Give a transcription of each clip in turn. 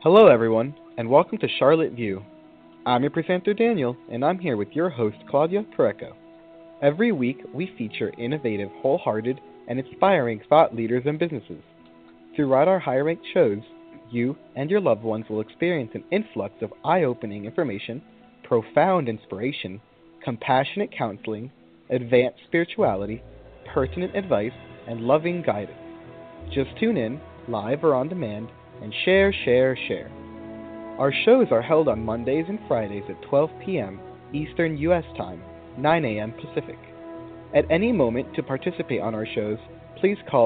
Hello, everyone, and welcome to Charlotte View. I'm your presenter, Daniel, and I'm here with your host, Claudia Pareco. Every week, we feature innovative, wholehearted, and inspiring thought leaders and businesses. Throughout our high-ranked shows, you and your loved ones will experience an influx of eye-opening information, profound inspiration, compassionate counseling, advanced spirituality, pertinent advice, and loving guidance. Just tune in, live or on demand, and share. Our shows are held on Mondays and Fridays at 12 p.m. Eastern U.S. Time, 9 a.m. Pacific. At any moment to participate on our shows, please call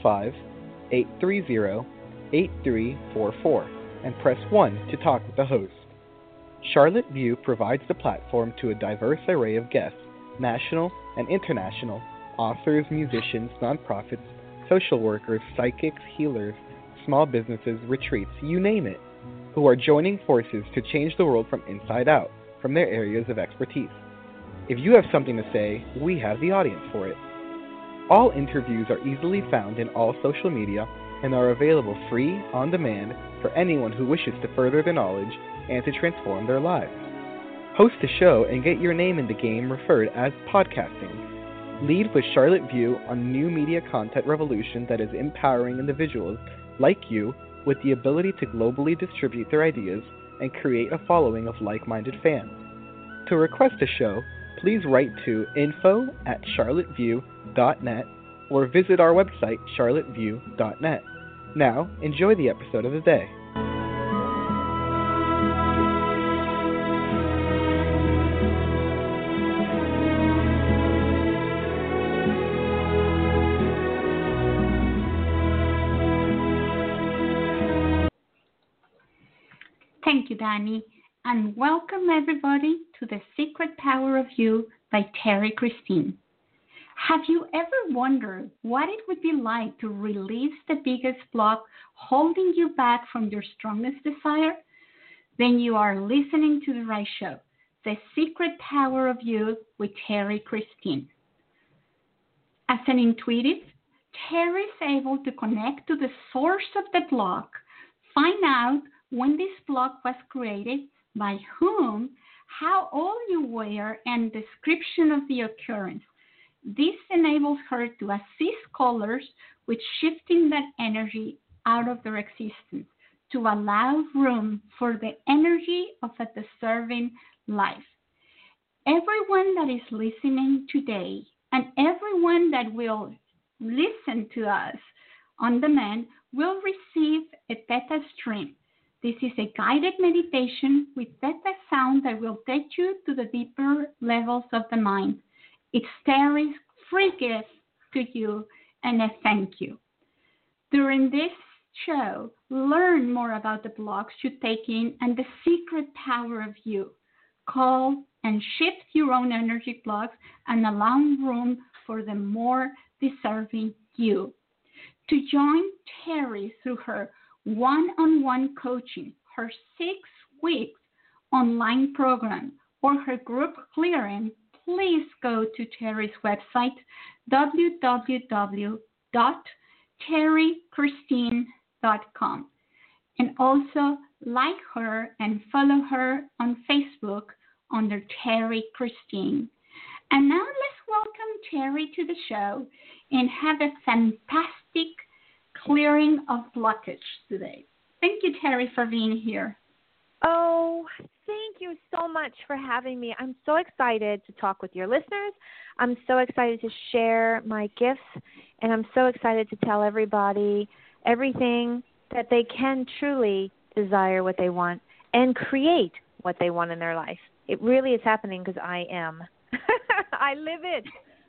805-830-8344 and press 1 to talk with the host. Charlotte View provides the platform to a diverse array of guests, national and international, authors, musicians, nonprofits, social workers, psychics, healers, small businesses, retreats, you name it, who are joining forces to change the world from inside out, from their areas of expertise. If you have something to say, we have the audience for it. All interviews are easily found in all social media and are available free, on demand, for anyone who wishes to further their knowledge and to transform their lives. Host a show and get your name in the game referred as podcasting. Lead with Charlotte View on new media content revolution that is empowering individuals like you with the ability to globally distribute their ideas and create a following of like-minded fans. To request a show, please write to info@charlotteview.net or visit our website, charlotteview.net. Now, enjoy the episode of the day. Thank you, Danny, and welcome everybody to The Secret Power of You by Terry Christine. Have you ever wondered what it would be like to release the biggest block holding you back from your strongest desire? Then you are listening to the right show, The Secret Power of You with Terry Christine. As an intuitive, Terry is able to connect to the source of the block, find out when this block was created, by whom, how old you were, and description of the occurrence. This enables her to assist callers with shifting that energy out of their existence to allow room for the energy of a deserving life. Everyone that is listening today and everyone that will listen to us on demand will receive a theta stream. This is a guided meditation with theta sound that will take you to the deeper levels of the mind. It's Terry's free gift to you and a thank you. During this show, learn more about the blocks you take in and the secret power of you. Call and shift your own energy blocks and allow room for the more deserving you. To join Terry through her one-on-one coaching, her 6 weeks online program, or her group clearing, please go to Terry's website, www.terrychristine.com, and also like her and follow her on Facebook under Terry Christine. And now let's welcome Terry to the show and have a fantastic clearing of blockage today. Thank you, Terry, for being here. Oh, thank you so much for having me. I'm so excited to talk with your listeners. I'm so excited to share my gifts, and I'm so excited to tell everybody everything that they can truly desire what they want and create what they want in their life. It really is happening because I am. I live it.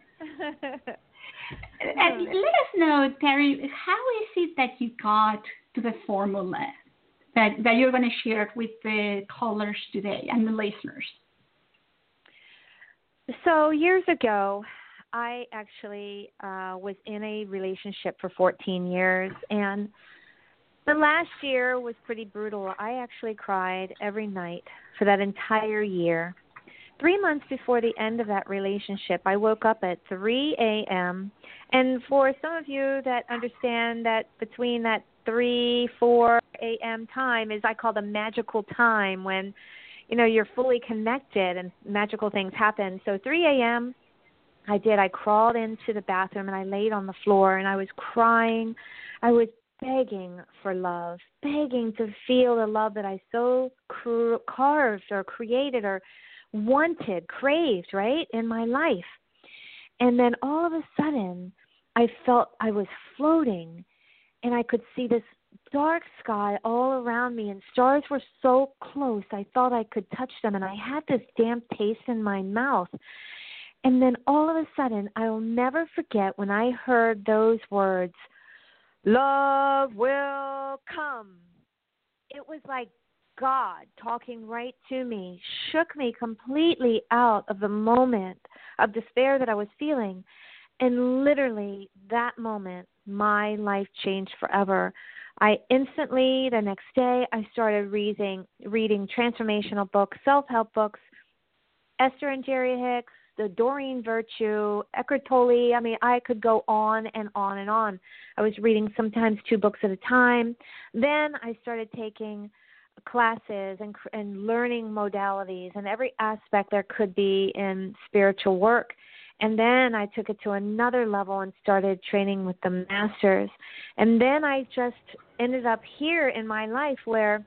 And let us know, Terry, how is it that you got to the formula that you're going to share with the callers today and the listeners? So years ago, I actually was in a relationship for 14 years, and the last year was pretty brutal. I actually cried every night for that entire year. 3 months before the end of that relationship, I woke up at 3 a.m. And for some of you that understand that between that 3, 4 a.m. time is I call the magical time when, you're fully connected and magical things happen. So 3 a.m., I crawled into the bathroom and I laid on the floor and I was crying. I was begging for love, begging to feel the love that I so carved or created or wanted, craved, right, in my life. And then all of a sudden, I felt I was floating and I could see this dark sky all around me and stars were so close I thought I could touch them, and I had this damp taste in my mouth. And then all of a sudden, I'll never forget when I heard those words, love will come. It was like God talking right to me, shook me completely out of the moment of despair that I was feeling. And literally that moment, my life changed forever. I instantly, the next day, I started reading transformational books, self-help books, Esther and Jerry Hicks, the Doreen Virtue, Eckhart Tolle. I mean, I could go on and on and on. I was reading sometimes 2 books at a time. Then I started taking classes and learning modalities and every aspect there could be in spiritual work. And then I took it to another level and started training with the masters. And then I just ended up here in my life where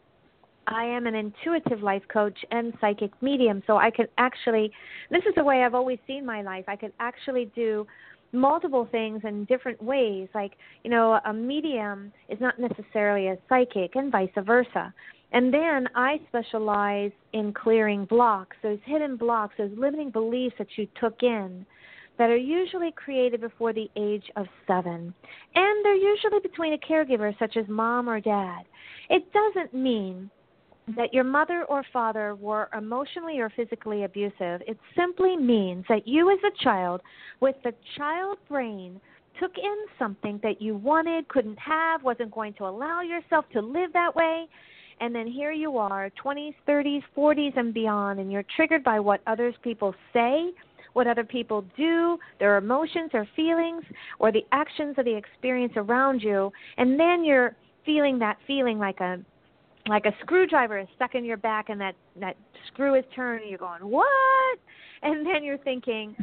I am an intuitive life coach and psychic medium. So I could actually, this is the way I've always seen my life. I could actually do multiple things in different ways. Like, a medium is not necessarily a psychic and vice versa. And then I specialize in clearing blocks, those hidden blocks, those limiting beliefs that you took in that are usually created before the age of 7. And they're usually between a caregiver such as mom or dad. It doesn't mean that your mother or father were emotionally or physically abusive. It simply means that you as a child with the child brain took in something that you wanted, couldn't have, wasn't going to allow yourself to live that way. And then here you are, 20s, 30s, 40s, and beyond, and you're triggered by what other people say, what other people do, their emotions or feelings, or the actions of the experience around you. And then you're feeling that feeling like a screwdriver is stuck in your back and that screw is turned and you're going, what? And then you're thinking,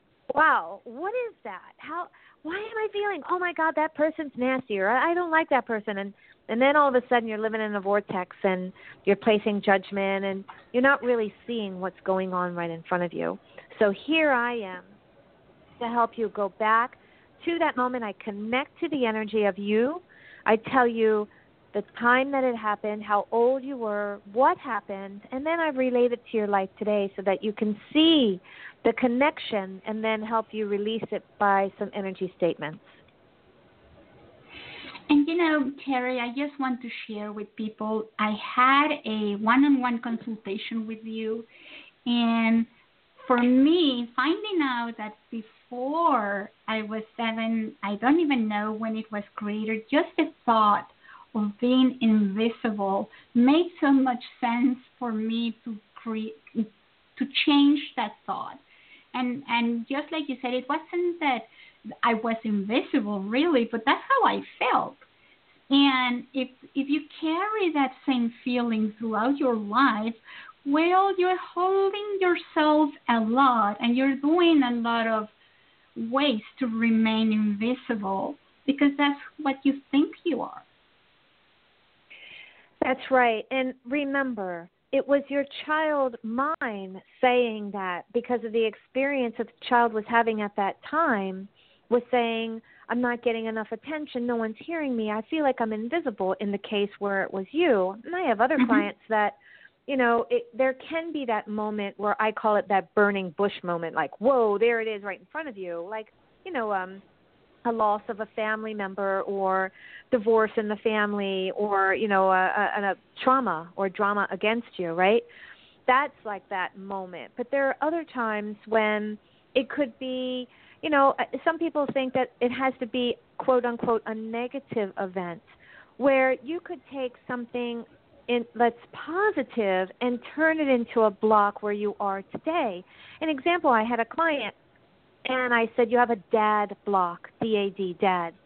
wow, what is that? Why am I feeling, oh my God, that person's nasty, or I don't like that person. And then all of a sudden you're living in a vortex and you're placing judgment and you're not really seeing what's going on right in front of you. So here I am to help you go back to that moment. I connect to the energy of you. I tell you the time that it happened, how old you were, what happened, and then I relate it to your life today so that you can see the connection and then help you release it by some energy statements. And Terry, I just want to share with people, I had a one-on-one consultation with you, and for me, finding out that before I was 7, I don't even know when it was created, just the thought of being invisible made so much sense for me to change that thought. And just like you said, it wasn't that I was invisible really, but that's how I felt. And if you carry that same feeling throughout your life, well, you're holding yourself a lot and you're doing a lot of ways to remain invisible because that's what you think you are. That's right. And remember, it was your child mind saying that because of the experience that the child was having at that time, was saying, I'm not getting enough attention, no one's hearing me, I feel like I'm invisible, in the case where it was you. And I have other clients that, there can be that moment where I call it that burning bush moment, like, whoa, there it is right in front of you. Like, a loss of a family member or divorce in the family or, a trauma or drama against you, right? That's like that moment. But there are other times when it could be, some people think that it has to be, quote unquote, a negative event where you could take something that's positive and turn it into a block where you are today. An example, I had a client and I said, you have a dad block, D-A-D, dad.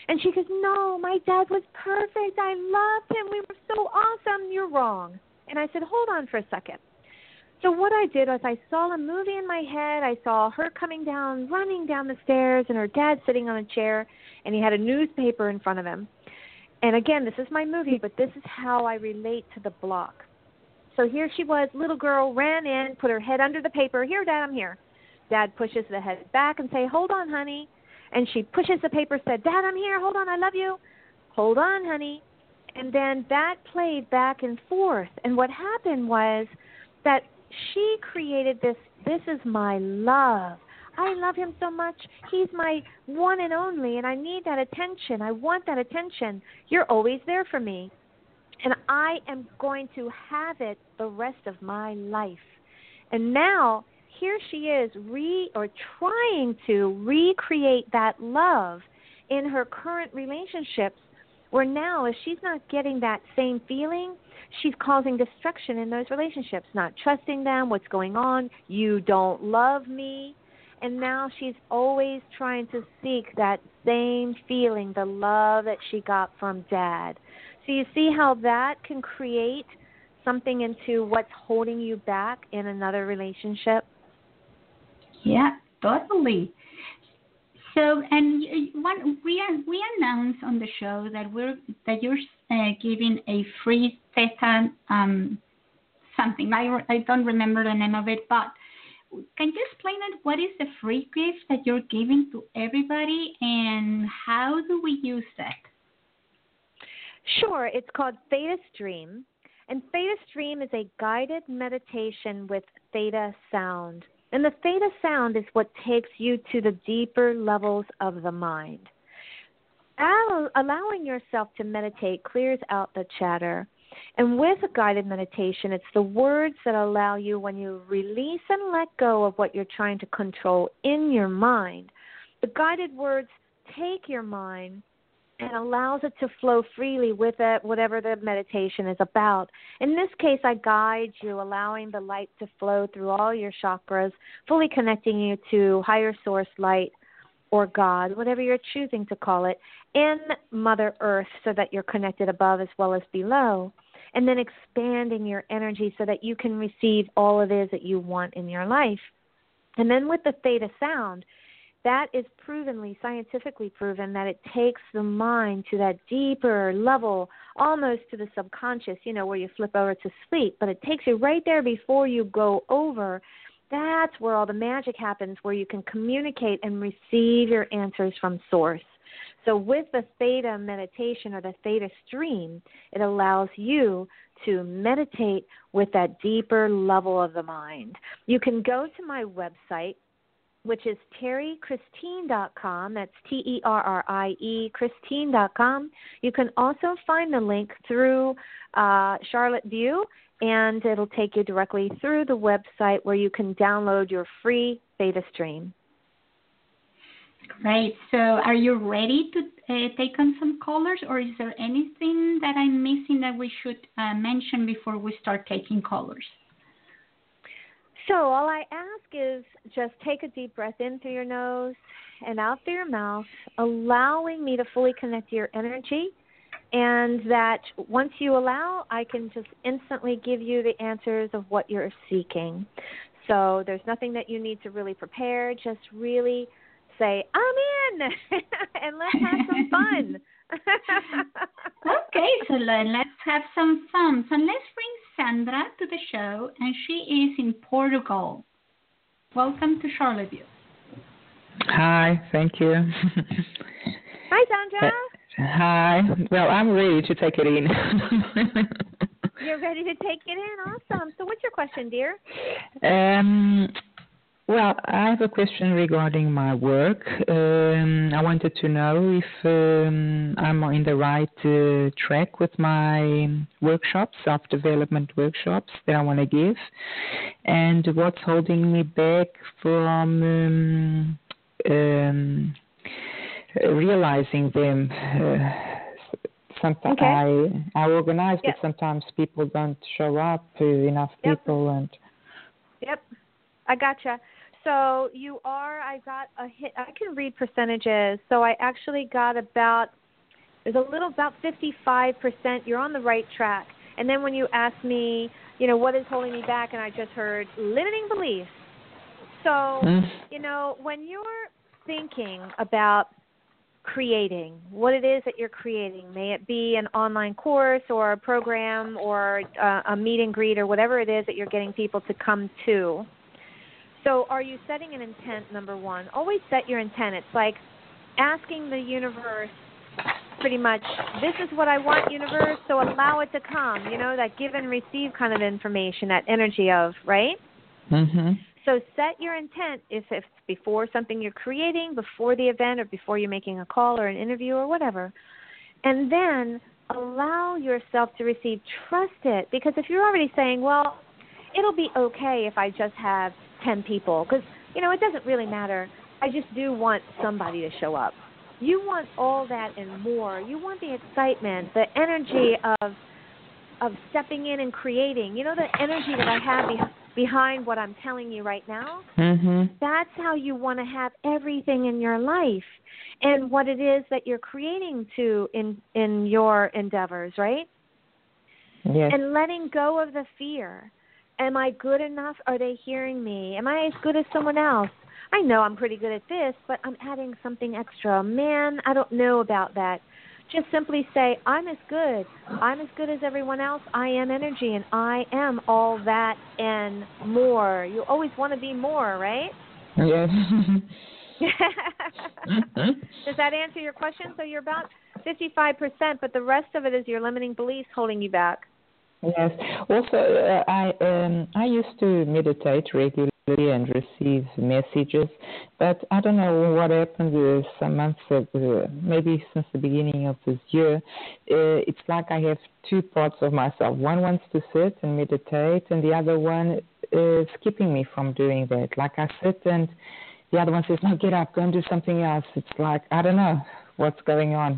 And she goes, no, my dad was perfect. I loved him. We were so awesome. You're wrong. And I said, hold on for a second. So what I did was I saw a movie in my head. I saw her coming down, running down the stairs, and her dad sitting on a chair, and he had a newspaper in front of him. And again, this is my movie, but this is how I relate to the block. So here she was, little girl, ran in, put her head under the paper. Here, Dad, I'm here. Dad pushes the head back and say, hold on, honey. And she pushes the paper, said, Dad, I'm here. Hold on, I love you. Hold on, honey. And then that played back and forth. And what happened was that she created this is my love. I love him so much. He's my one and only, and I need that attention. I want that attention. You're always there for me. And I am going to have it the rest of my life. And now here she is trying to recreate that love in her current relationships, where now if she's not getting that same feeling, she's causing destruction in those relationships, not trusting them, what's going on, you don't love me. And now she's always trying to seek that same feeling, the love that she got from Dad. So you see how that can create something into what's holding you back in another relationship? Yeah, totally. So, and we announced on the show that you're giving a free theta something. I don't remember the name of it, but can you explain it? What is the free gift that you're giving to everybody, and how do we use that? Sure. It's called Theta Stream, and Theta Stream is a guided meditation with theta sound. And the theta sound is what takes you to the deeper levels of the mind. Allowing yourself to meditate clears out the chatter. And with a guided meditation, it's the words that allow you, when you release and let go of what you're trying to control in your mind, the guided words take your mind and allows it to flow freely with it, whatever the meditation is about. In this case, I guide you, allowing the light to flow through all your chakras, fully connecting you to higher source light or God, whatever you're choosing to call it, in Mother Earth, so that you're connected above as well as below, and then expanding your energy so that you can receive all it is that you want in your life. And then with the theta sound, that is scientifically proven, that it takes the mind to that deeper level, almost to the subconscious, where you flip over to sleep. But it takes you right there before you go over. That's where all the magic happens, where you can communicate and receive your answers from Source. So with the theta meditation or the theta stream, it allows you to meditate with that deeper level of the mind. You can go to my website, which is terrychristine.com. That's Terrie, Christine.com. You can also find the link through Charlotte View, and it'll take you directly through the website where you can download your free Theta Stream. Great. So are you ready to take on some callers, or is there anything that I'm missing that we should mention before we start taking callers? So all I ask is just take a deep breath in through your nose and out through your mouth, allowing me to fully connect to your energy, and that once you allow, I can just instantly give you the answers of what you're seeking. So there's nothing that you need to really prepare. Just really say, I'm in, and let's have some fun. Okay, so let's have some fun. So let's bring Sandra to the show, and she is in Portugal. Welcome to Charlottesville. Hi, thank you. Hi, Sandra. Hi. Well, I'm ready to take it in. You're ready to take it in? Awesome. So what's your question, dear? Well, I have a question regarding my work. I wanted to know if I'm in the right track with my workshops, self-development workshops that I want to give, and what's holding me back from realizing them. Sometimes I organize, but sometimes people don't show up, enough people. Yep, I gotcha. So you are, I got a hit. I can read percentages. So I actually got about 55%. You're on the right track. And then when you ask me, what is holding me back, and I just heard limiting beliefs. So, when you're thinking about creating, what it is that you're creating, may it be an online course or a program or a meet and greet or whatever it is that you're getting people to come to. So are you setting an intent, number one? Always set your intent. It's like asking the universe pretty much, this is what I want, universe, so allow it to come, that give and receive kind of information, that energy of, right? Mm-hmm. So set your intent if it's before something you're creating, before the event, or before you're making a call or an interview or whatever. And then allow yourself to receive. Trust it. Because if you're already saying, well, it'll be okay if I just have 10 people, because, it doesn't really matter. I just do want somebody to show up. You want all that and more. You want the excitement, the energy of stepping in and creating. The energy that I have behind what I'm telling you right now. Mm-hmm. That's how you want to have everything in your life and what it is that you're creating in your endeavors, right? Yes. And letting go of the fear. Am I good enough? Are they hearing me? Am I as good as someone else? I know I'm pretty good at this, but I'm adding something extra. Man, I don't know about that. Just simply say, I'm as good. I'm as good as everyone else. I am energy, and I am all that and more. You always want to be more, right? Yes. Does that answer your question? So you're about 55%, but the rest of it is your limiting beliefs holding you back. Yes. Also, I used to meditate regularly and receive messages, but I don't know what happened some months ago, maybe since the beginning of this year. It's like I have two parts of myself. One wants to sit and meditate, and the other one is keeping me from doing that. Like I sit and the other one says, no, get up, go and do something else. It's like, I don't know what's going on.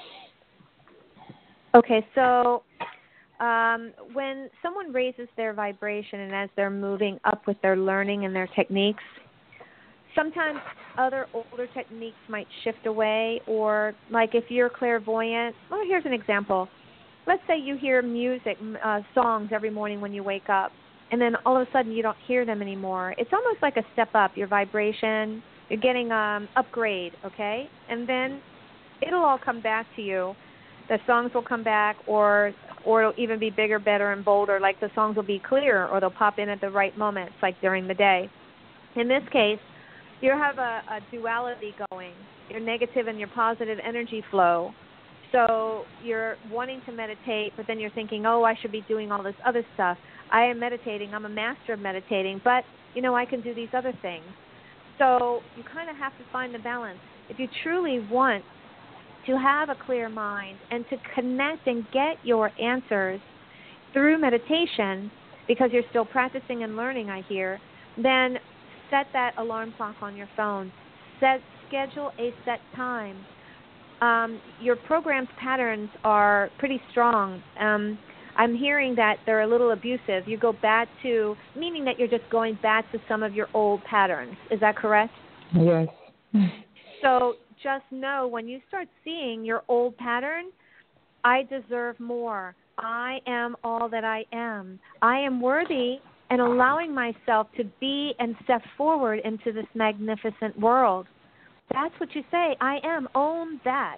Okay, so when someone raises their vibration and as they're moving up with their learning and their techniques, sometimes other older techniques might shift away, or like if you're clairvoyant, well, here's an example. Let's say you hear music, songs every morning when you wake up, and then all of a sudden you don't hear them anymore. It's almost like a step up, your vibration, you're getting upgrade, okay? And then it'll all come back to you. The songs will come back, or it'll even be bigger, better, and bolder. Like the songs will be clearer, or they'll pop in at the right moments, like during the day. In this case, you have a duality going, your negative and your positive energy flow. So you're wanting to meditate, but then you're thinking, oh, I should be doing all this other stuff. I am meditating. I'm a master of meditating, but, I can do these other things. So you kind of have to find the balance. If you truly want to have a clear mind and to connect and get your answers through meditation, because you're still practicing and learning, I hear, then set that alarm clock on your phone. Schedule a set time. Your program's patterns are pretty strong. I'm hearing that they're a little abusive. You go back to, meaning that you're just going back to some of your old patterns. Is that correct? Yes. So just know when you start seeing your old pattern, I deserve more. I am all that I am. I am worthy, and allowing myself to be and step forward into this magnificent world. That's what you say. I am. Own that.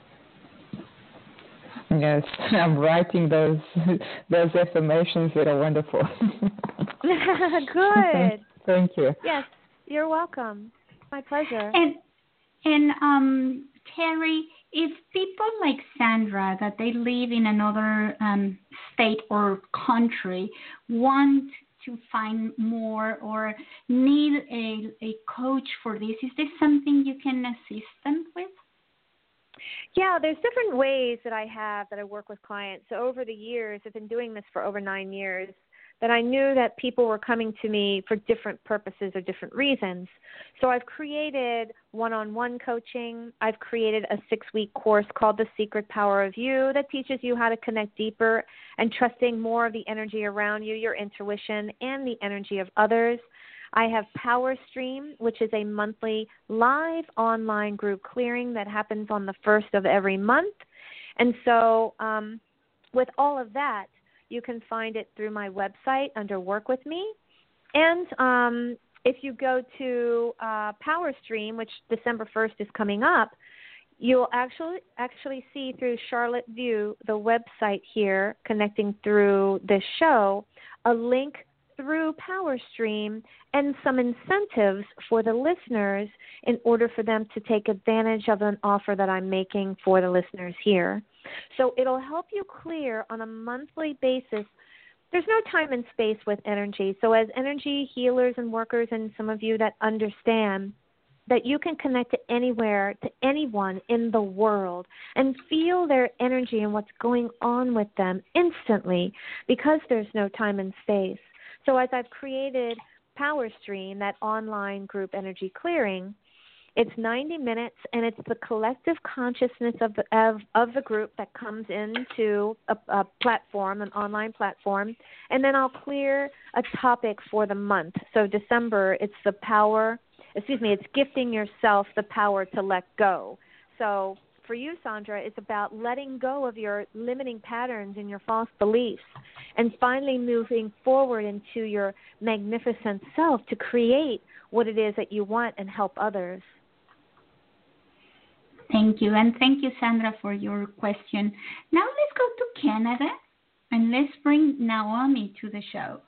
Yes, I'm writing those affirmations that are wonderful. Good. Thank you. Yes, you're welcome. My pleasure. And Terry, if people like Sandra, that they live in another state or country, want to find more or need a coach for this, is this something you can assist them with? Yeah, there's different ways that I work with clients. So over the years, I've been doing this for over 9 years, that I knew that people were coming to me for different purposes or different reasons. So I've created one-on-one coaching. I've created a 6-week course called The Secret Power of You that teaches you how to connect deeper and trusting more of the energy around you, your intuition, and the energy of others. I have Power Stream, which is a monthly live online group clearing that happens on the first of every month. And so with all of that, you can find it through my website under Work With Me. And if you go to Power Stream, which December 1st is coming up, you'll actually see through Charlotte View, the website here, connecting through this show, a link through Power Stream and some incentives for the listeners in order for them to take advantage of an offer that I'm making for the listeners here. So it'll help you clear on a monthly basis. There's no time and space with energy. So as energy healers and workers, and some of you that understand that you can connect to anywhere, to anyone in the world, and feel their energy and what's going on with them instantly because there's no time and space. So as I've created Power Stream, that online group energy clearing, it's 90 minutes, and it's the collective consciousness of the group that comes into a platform, an online platform, and then I'll clear a topic for the month. So December, it's it's gifting yourself the power to let go. So for you, Sandra, it's about letting go of your limiting patterns and your false beliefs and finally moving forward into your magnificent self to create what it is that you want and help others. Thank you. And thank you, Sandra, for your question. Now let's go to Canada and let's bring Naomi to the show.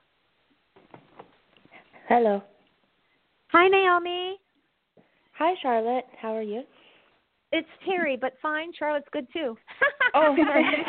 Hello. Hi, Naomi. Hi, Charlotte. How are you? It's Terry, but fine. Charlotte's good, too. Oh, sorry.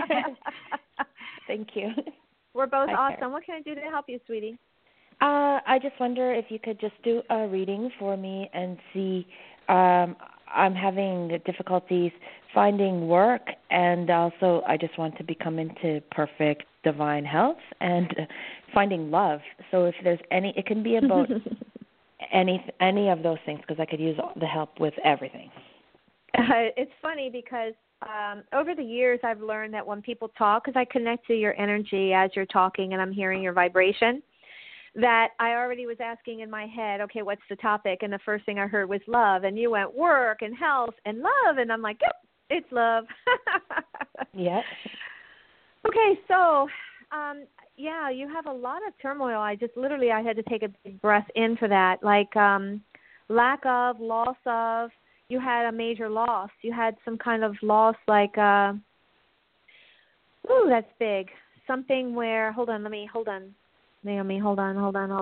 Thank you. We're both Hi, awesome. Terry. What can I do to help you, sweetie? I just wonder if you could just do a reading for me and see. I'm having difficulties finding work, and also I just want to become into perfect divine health and finding love. So if there's any, it can be about any of those things, because I could use the help with everything. It's funny because over the years I've learned that when people talk, because I connect to your energy as you're talking and I'm hearing your vibration, that I already was asking in my head, okay, what's the topic? And the first thing I heard was love. And you went work and health and love. And I'm like, yep, it's love. Yeah. Okay, so, yeah, you have a lot of turmoil. I had to take a big breath in for that. Like lack of, loss of. You had a major loss. You had some kind of loss like, ooh, that's big. Something where, hold on. Naomi, hold on.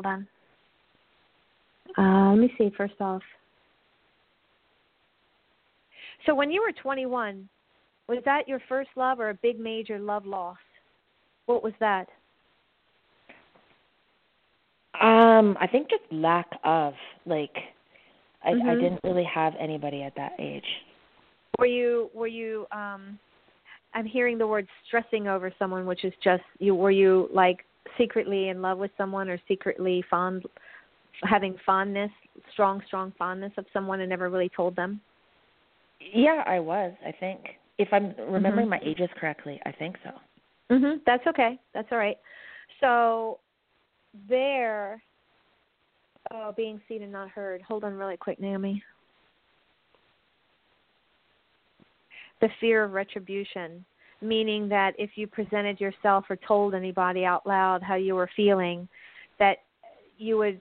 Let me see, first off. So when you were 21, was that your first love or a big major love loss? What was that? I think just lack of, like, I didn't really have anybody at that age. Were you I'm hearing the word stressing over someone, which is just were you like secretly in love with someone or secretly having fondness, strong fondness of someone and never really told them? Yeah, I was, I think. If I'm remembering my ages correctly, I think so. That's okay. That's all right. So being seen and not heard. Hold on really quick, Naomi. The fear of retribution, meaning that if you presented yourself or told anybody out loud how you were feeling, that you would,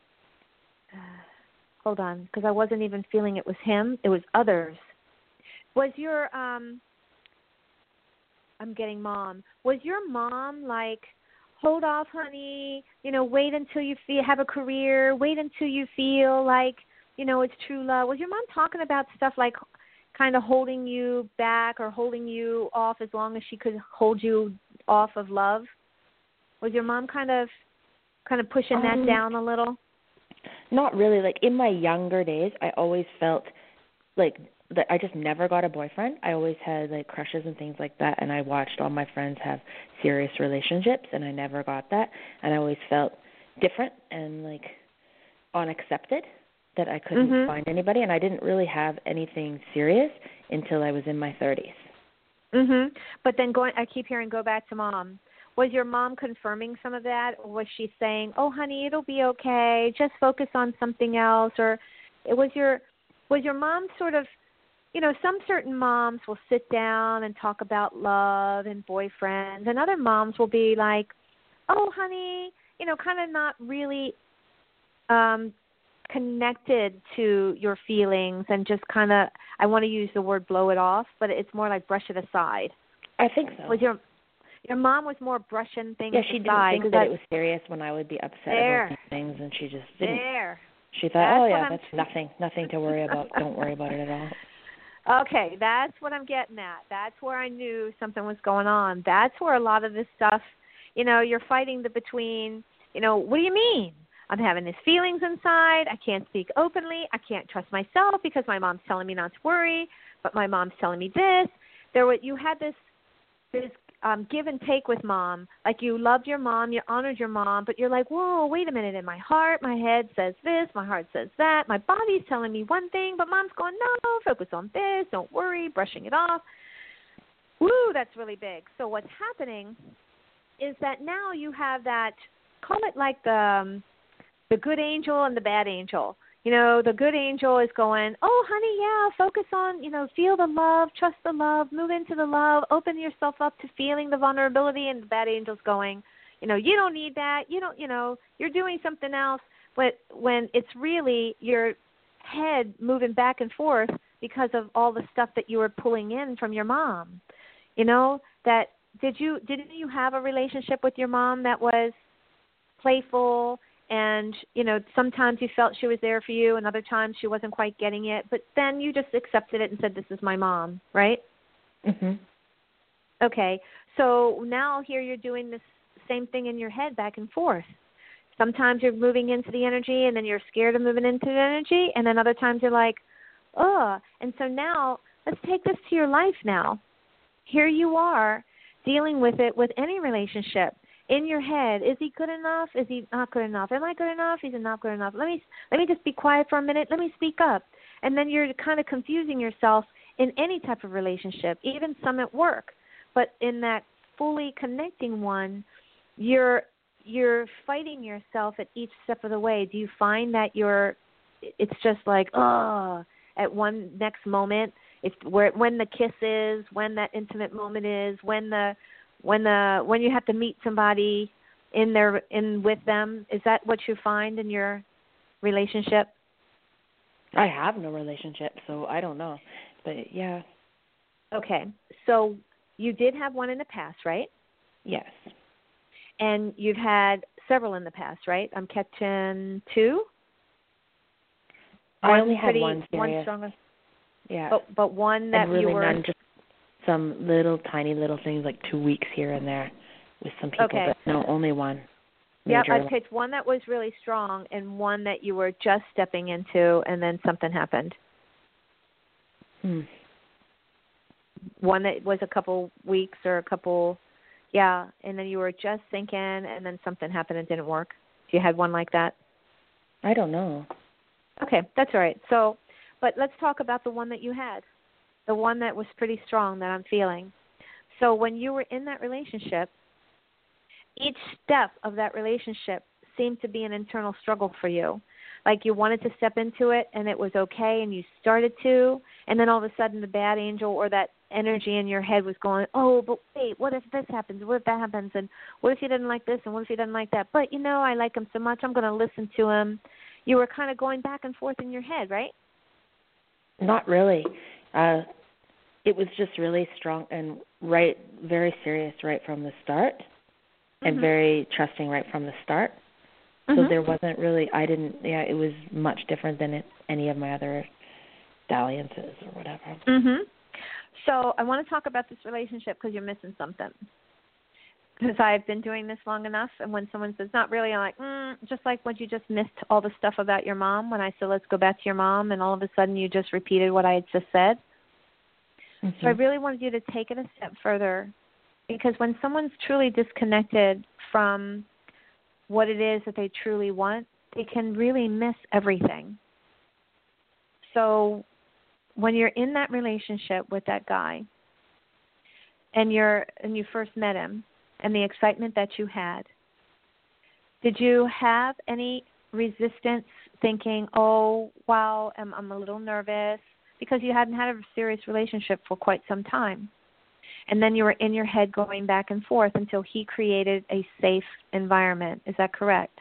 hold on, because I wasn't even feeling it was him, it was others. Was your, I'm getting mom. Was your mom like, hold off, honey, wait until you have a career, wait until you feel like, it's true love? Was your mom talking about stuff like kind of holding you back or holding you off as long as she could hold you off of love? Was your mom kind of pushing that down a little? Not really. Like in my younger days, I always felt like that I just never got a boyfriend. I always had like crushes and things like that, and I watched all my friends have serious relationships, and I never got that. And I always felt different and like unaccepted, that I couldn't find anybody, and I didn't really have anything serious until I was in my 30s. But then I keep hearing go back to mom. was your mom confirming some of that, or was she saying, "Oh, honey, it'll be okay. Just focus on something else"? Or was your mom sort of, some certain moms will sit down and talk about love and boyfriends, and other moms will be like, "Oh, honey," kind of not really connected to your feelings, and just kind of, I want to use the word blow it off, but it's more like brush it aside. I think so. Was your mom was more brushing things aside? Yeah, she didn't think that it was serious when I would be upset about these things, and she just didn't. She thought, that's nothing to worry about. Don't worry about it at all. Okay, that's what I'm getting at. That's where I knew something was going on. That's where a lot of this stuff, you're fighting between, what do you mean? I'm having these feelings inside. I can't speak openly. I can't trust myself because my mom's telling me not to worry, but my mom's telling me this. You had this give and take with mom. Like, you loved your mom, you honored your mom, but you're like, whoa, wait a minute. In my heart, my head says this, my heart says that. My body's telling me one thing, but mom's going, no, focus on this, don't worry, brushing it off. Woo, that's really big. So what's happening is that now you have that, call it like the good angel and the bad angel. The good angel is going, oh, honey, yeah, focus on, feel the love, trust the love, move into the love, open yourself up to feeling the vulnerability. And the bad angel's going, you don't need that. You're doing something else. But when it's really your head moving back and forth because of all the stuff that you were pulling in from your mom, didn't you have a relationship with your mom that was playful? And, sometimes you felt she was there for you, and other times she wasn't quite getting it. But then you just accepted it and said, this is my mom, right? Mm-hmm. Okay. So now here you're doing this same thing in your head back and forth. Sometimes you're moving into the energy, and then you're scared of moving into the energy. And then other times you're like, ugh. And so now let's take this to your life now. Here you are dealing with it with any relationship. In your head, is he good enough? Is he not good enough? Am I good enough? Is he not good enough? Let me just be quiet for a minute. Let me speak up. And then you're kind of confusing yourself in any type of relationship, even some at work. But in that fully connecting one, you're fighting yourself at each step of the way. Do you find that it's just like, at one next moment, when the kiss is, when that intimate moment is, when you have to meet somebody with them, is that what you find in your relationship? I have no relationship, so I don't know. But yeah. Okay. So you did have one in the past, right? Yes. And you've had several in the past, right? I'm catching two? I only had one serious. One stronger. Yeah. But one that and really you were... none, just some tiny little things like 2 weeks here and there with some people. Okay. But no, only one. Yep, I picked one that was really strong and one that you were just stepping into and then something happened. One that was a couple weeks or and then you were just thinking and then something happened and didn't work. You had one like that? I don't know. Okay, that's all right. So, but let's talk about the one that you had, the one that was pretty strong that I'm feeling. So when you were in that relationship, each step of that relationship seemed to be an internal struggle for you. Like you wanted to step into it and it was okay and you started to, and then all of a sudden the bad angel or that energy in your head was going, oh, but wait, what if this happens? What if that happens? And what if he doesn't like this? And what if he doesn't like that? But, I like him so much, I'm going to listen to him. You were kind of going back and forth in your head, right? Not really. It was just really strong and very serious right from the start. And very trusting right from the start. So there wasn't really, it was much different than any of my other dalliances or whatever. So I want to talk about this relationship because you're missing something. Because I've been doing this long enough, and when someone says, not really, I'm like, just like when you just missed all the stuff about your mom, when I said, let's go back to your mom, and all of a sudden you just repeated what I had just said. So I really wanted you to take it a step further. Because when someone's truly disconnected from what it is that they truly want, they can really miss everything. So when you're in that relationship with that guy and you first met him and the excitement that you had, did you have any resistance thinking, oh, wow, I'm a little nervous, because you hadn't had a serious relationship for quite some time? And then you were in your head going back and forth until he created a safe environment. Is that correct?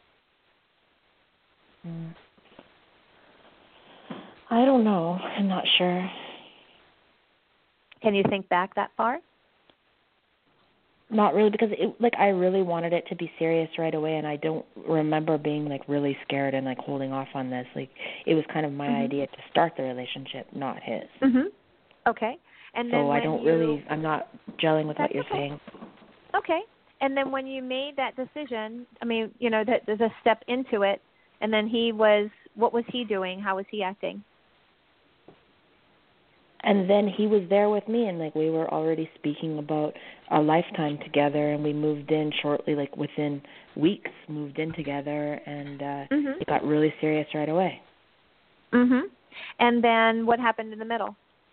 I don't know. I'm not sure. Can you think back that far? Not really, because I really wanted it to be serious right away, and I don't remember being really scared and holding off on this. It was kind of my idea to start the relationship, not his. Okay. And then so I'm not gelling with what you're saying. Okay. And then when you made that decision, I mean, that there's a step into it, and then what was he doing? How was he acting? And then he was there with me, and we were already speaking about a lifetime together, and we moved in shortly, within weeks, moved in together, and it got really serious right away. And then what happened in the middle?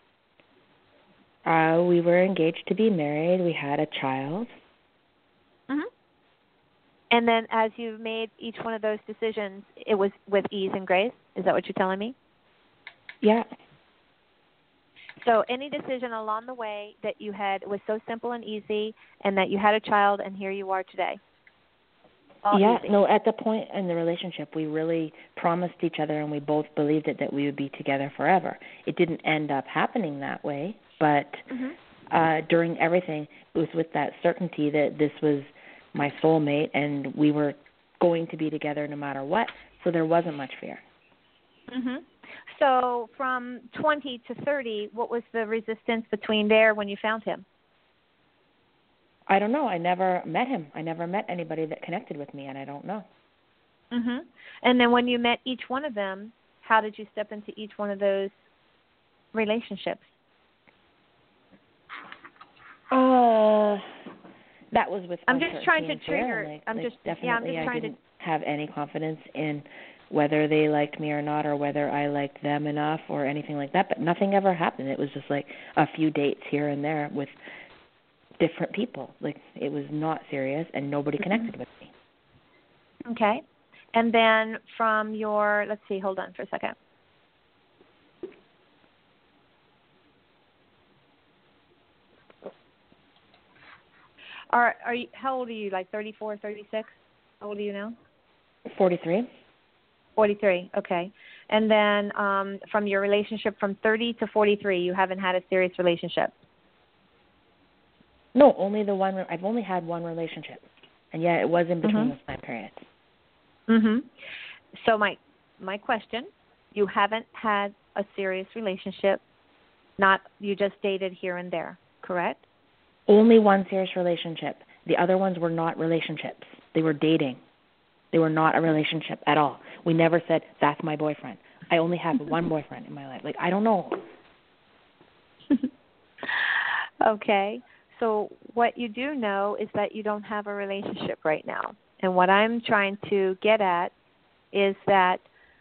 We were engaged to be married. We had a child. And then as you made each one of those decisions, it was with ease and grace? Is that what you're telling me? Yeah. So any decision along the way that you had was so simple and easy, and that you had a child, and here you are today? Easy. No, at the point in the relationship, we really promised each other, and we both believed that we would be together forever. It didn't end up happening that way, but during everything, it was with that certainty that this was my soulmate, and we were going to be together no matter what, so there wasn't much fear. So from 20 to 30, what was the resistance between there when you found him? I don't know. I never met him. I never met anybody that connected with me, and I don't know. And then when you met each one of them, how did you step into each one of those relationships? That was with. I'm just trying to trigger. I didn't have any confidence in whether they liked me or not, or whether I liked them enough, or anything like that. But nothing ever happened. It was just a few dates here and there with different people. It was not serious, and nobody connected with me. Okay. And then from your, let's see, hold on for a second. Are you, how old are you, 34, 36? How old are you now? 43. 43, okay. And then from your relationship from 30 to 43, you haven't had a serious relationship? No, only the one. I've only had one relationship, and it was in between those time periods. So my question, you haven't had a serious relationship, you just dated here and there, correct? Only one serious relationship. The other ones were not relationships. They were dating. They were not a relationship at all. We never said, that's my boyfriend. I only have one boyfriend in my life. I don't know. Okay. So what you do know is that you don't have a relationship right now. And what I'm trying to get at is that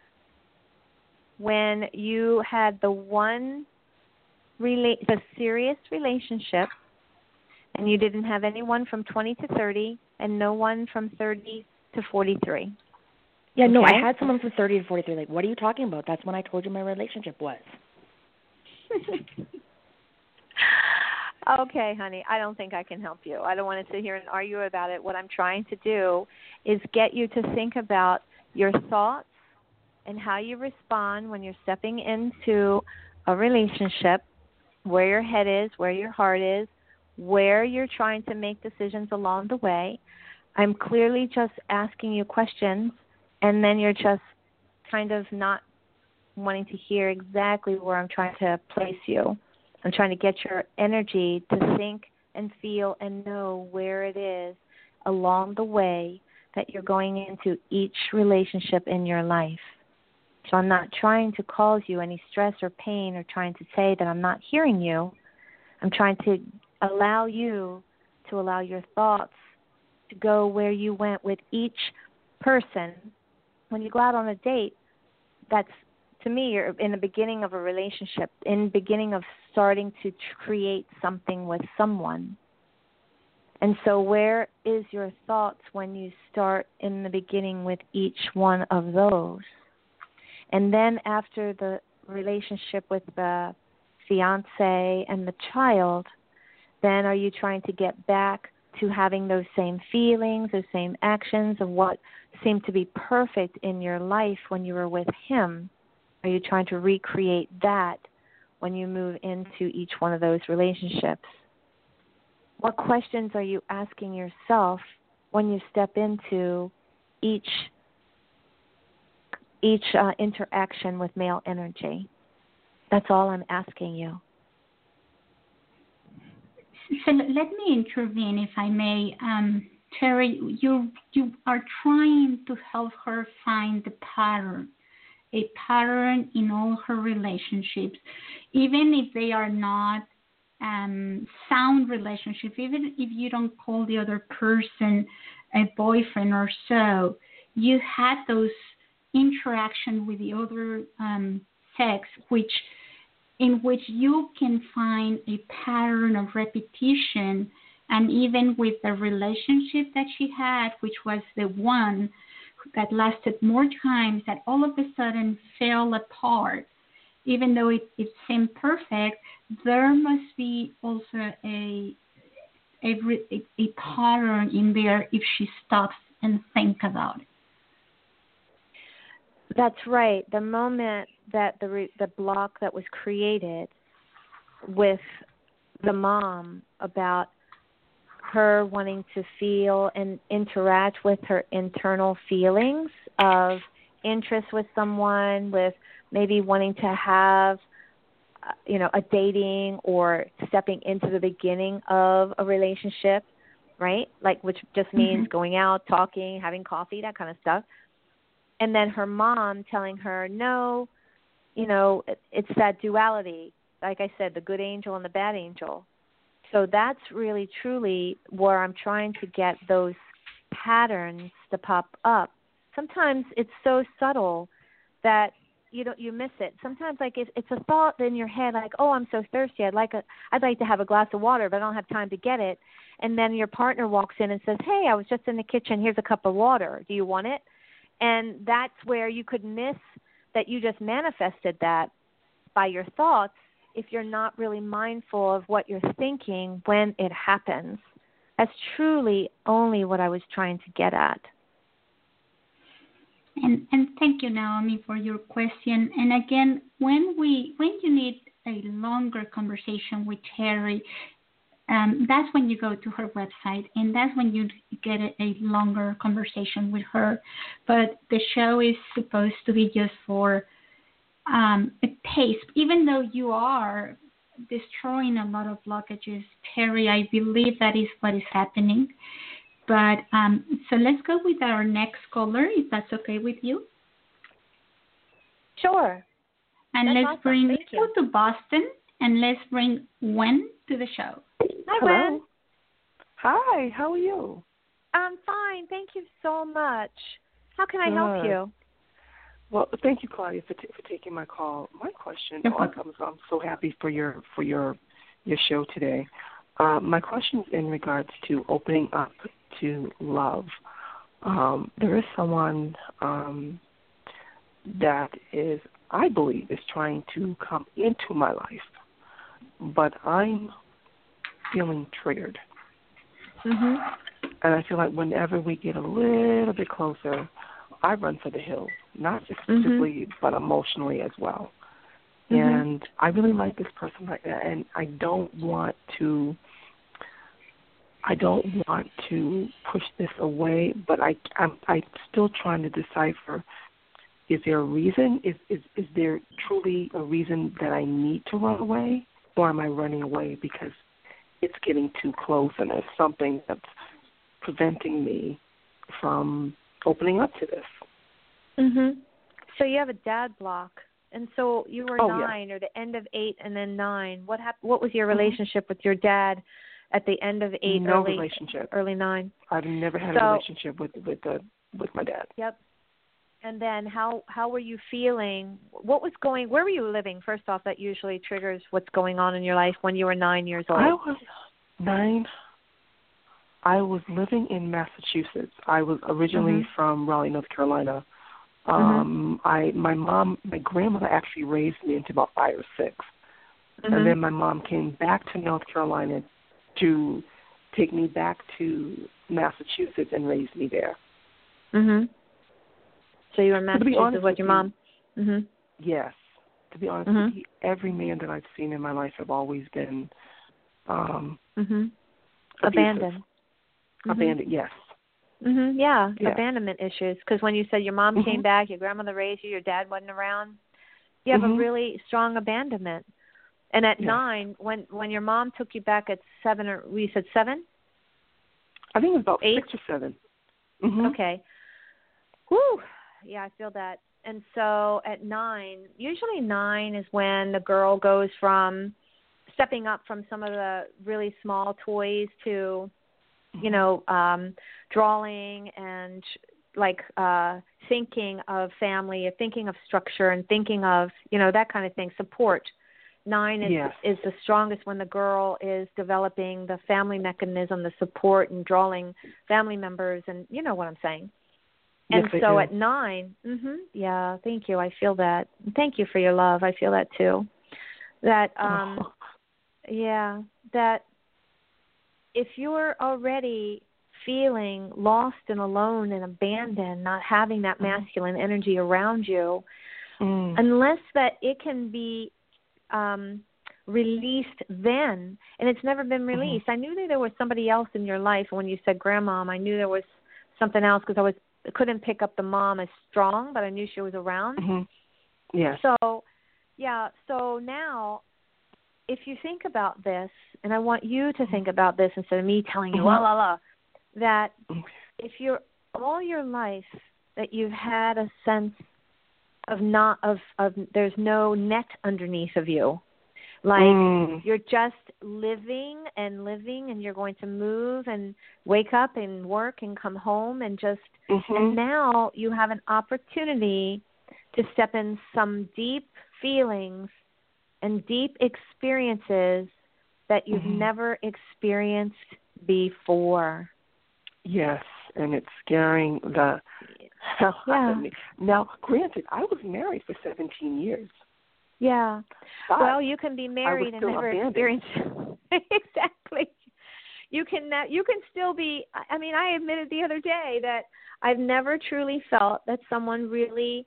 when you had the serious relationship, and you didn't have anyone from 20 to 30 and no one from 30 to 43. Yeah, no, I had someone from 30 to 43. What are you talking about? That's when I told you my relationship was. Okay, honey, I don't think I can help you. I don't want to sit here and argue about it. What I'm trying to do is get you to think about your thoughts and how you respond when you're stepping into a relationship, where your head is, where your heart is, where you're trying to make decisions along the way. I'm clearly just asking you questions, and then you're just kind of not wanting to hear exactly where I'm trying to place you. I'm trying to get your energy to think and feel and know where it is along the way that you're going into each relationship in your life. So I'm not trying to cause you any stress or pain or trying to say that I'm not hearing you. I'm trying to allow you to allow your thoughts to go where you went with each person. When you go out on a date, that's, to me, you're in the beginning of a relationship, in the beginning of starting to create something with someone. And so where is your thoughts when you start in the beginning with each one of those? And then after the relationship with the fiancé and the child, then are you trying to get back to having those same feelings, those same actions of what seemed to be perfect in your life when you were with him? Are you trying to recreate that when you move into each one of those relationships? What questions are you asking yourself when you step into each interaction with male energy? That's all I'm asking you. So let me intervene, if I may. Terry, you are trying to help her find the pattern, a pattern in all her relationships, even if they are not sound relationships, even if you don't call the other person a boyfriend or so, you had those interaction with the other sex, in which you can find a pattern of repetition. And even with the relationship that she had, which was the one that lasted more times, that all of a sudden fell apart, even though it seemed perfect, there must be also a pattern in there if she stops and think about it. That's right. The moment that the block that was created with the mom about her wanting to feel and interact with her internal feelings of interest with someone, with maybe wanting to have, a dating or stepping into the beginning of a relationship, right? Like, which just means going out, talking, having coffee, that kind of stuff. And then her mom telling her, no, it's that duality. Like I said, the good angel and the bad angel. So that's really, truly where I'm trying to get those patterns to pop up. Sometimes it's so subtle that you miss it. Sometimes, like, it's a thought in your head, like, oh, I'm so thirsty. I'd like to have a glass of water, but I don't have time to get it. And then your partner walks in and says, hey, I was just in the kitchen. Here's a cup of water. Do you want it? And that's where you could miss that you just manifested that by your thoughts if you're not really mindful of what you're thinking when it happens. That's truly only what I was trying to get at. And thank you, Naomi, for your question. And again, when you need a longer conversation with Terry, that's when you go to her website, and that's when you get a longer conversation with her. But the show is supposed to be just for a taste. Even though you are destroying a lot of blockages, Terry, I believe that is what is happening. But so let's go with our next caller, if that's okay with you. Sure. And that's let's awesome. bring Thank you you to Boston, and let's bring Gwen to the show. Hi, Hello. Gwen. Hi, how are you? I'm fine. Thank you so much. How can I help you? Well, thank you, Claudia, for taking my call. My question, I'm so happy for your show today. My question is in regards to opening up to love. There is someone that is, I believe, is trying to come into my life, but I'm feeling triggered. Mm-hmm. And I feel like whenever we get a little bit closer, I run for the hills, not just physically, but emotionally as well. And I really like this person like that, and I don't want to push this away, but I'm still trying to decipher, is there a reason? Is there truly a reason that I need to run away, or am I running away because it's getting too close and there's something that's preventing me from opening up to this? Mm-hmm. So you have a dad block. And so you were 9 or the end of 8 and then 9. What happened? What was your relationship with your dad at the end of 8, no relationship. Early 9? I've never had a relationship with my dad. Yep. And then how were you feeling? Where were you living? First off, that usually triggers what's going on in your life when you were 9 years old. I was 9. I was living in Massachusetts. I was originally from Raleigh, North Carolina. My grandmother actually raised me until about 5 or 6. And then my mom came back to North Carolina to take me back to Massachusetts and raise me there. So you were in Massachusetts with your mom? Yes. To be honest with you, every man that I've seen in my life have always been abandoned. Abandoned, yes. Yeah, abandonment issues. Because when you said your mom came back, your grandmother raised you, your dad wasn't around, you have a really strong abandonment. And at 9, when your mom took you back at 7, or you said 7? I think it was about 8? 6 or 7. Okay. Whew. Yeah, I feel that. And so at 9, usually 9 is when the girl goes from stepping up from some of the really small toys to, you know, drawing and like thinking of family, thinking of structure, and thinking of, you know, that kind of thing, support. 9 is the strongest when the girl is developing the family mechanism, the support, and drawing family members, and you know what I'm saying. And yes, so at 9, yeah, thank you. I feel that. Thank you for your love. I feel that too. That, yeah, that if you're already feeling lost and alone and abandoned, not having that masculine energy around you, unless that it can be released then, and it's never been released. I knew that there was somebody else in your life. When you said grandmom, I knew there was something else because I couldn't pick up the mom as strong, but I knew she was around. Yes. So, yeah, so now if you think about this, and I want you to think about this instead of me telling you, that if you're all your life that you've had a sense of there's no net underneath of you, like you're just living, and you're going to move and wake up and work and come home and just, and now you have an opportunity to step in some deep feelings and deep experiences that you've never experienced before. Yes, and it's scaring the hell out of me. Now, granted, I was married for 17 years. Yeah. But well, you can be married and never experience exactly. You can still be. I mean, I admitted the other day that I've never truly felt that someone really